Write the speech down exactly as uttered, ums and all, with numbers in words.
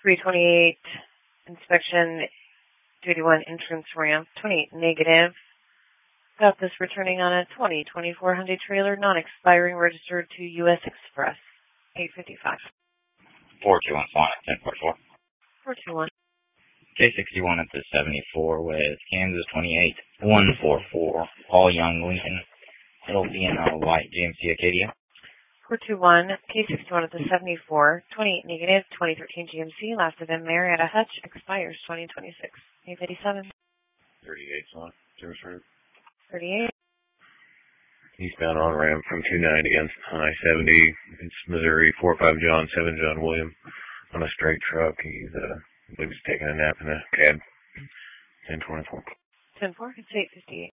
three twenty-eight, inspection, duty one, entrance ramp, twenty-eight negative. Got this returning on a twenty twenty-four Hyundai trailer, non-expiring, registered to U S Express, eight fifty-five. four two one Sonic, ten forty-four. four two one. K sixty-one at the seventy-four with Kansas twenty-eight one forty-four, Paul Young, Lincoln. It'll be in a white G M C Acadia. four two one, K sixty-one at the seventy-four, twenty-eight negative, twenty thirteen G M C, last of them Marietta Hutch, expires twenty twenty-six, eight eighty-seven. thirty-eight Sonic, service route. thirty-eight. Eastbound on ramp from two ninety against I seventy. It's Missouri, four five John, seven John William on a straight truck. He's, uh, I believe he's taking a nap in a cab. ten twenty-four. ten four, it's eight fifty-eight.